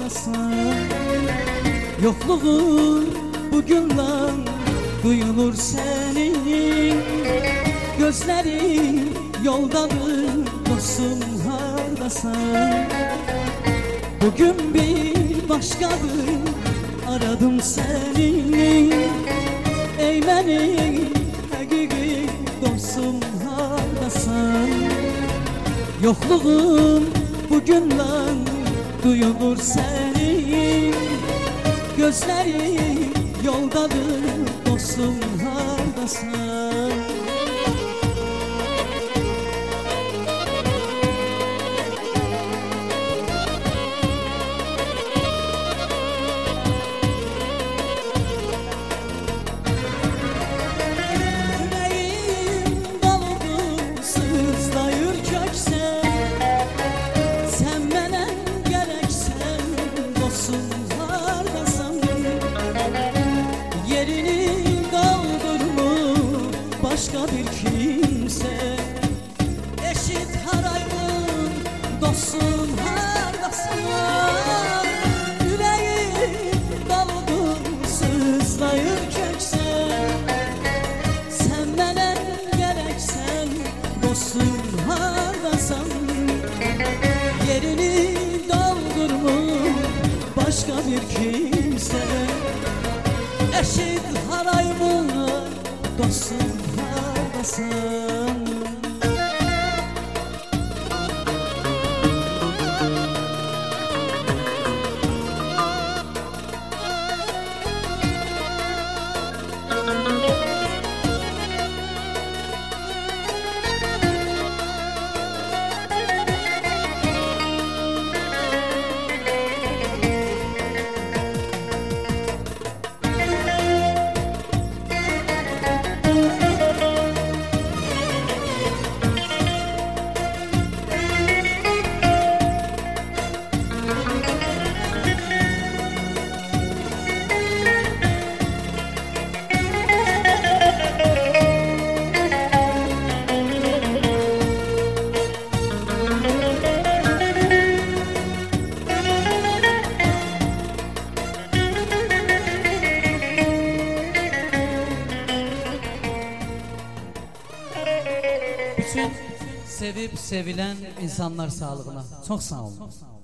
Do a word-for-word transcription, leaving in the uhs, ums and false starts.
hardasan? Yokluğun bugünden duyulur senin. Gözlerin yoldadır dostum hardasan? Bugün bir başkadır aradım seni. Ey benim hakiki dostum hardasan? Yokluğun bugünden duyulur senin. Gözlerin yoldadır dostum hardasan? Başka bir kimse eşit haraymın dostum hardasan? Yüreğim dalgın sızlayır köksen, sen mənə gereksen dostum hardasan? Yerini doldurmuş başka bir kimse eşit haraymın dostum hardasan? Bütün sevip sevilen insanlar sağlığına çok sağ olun.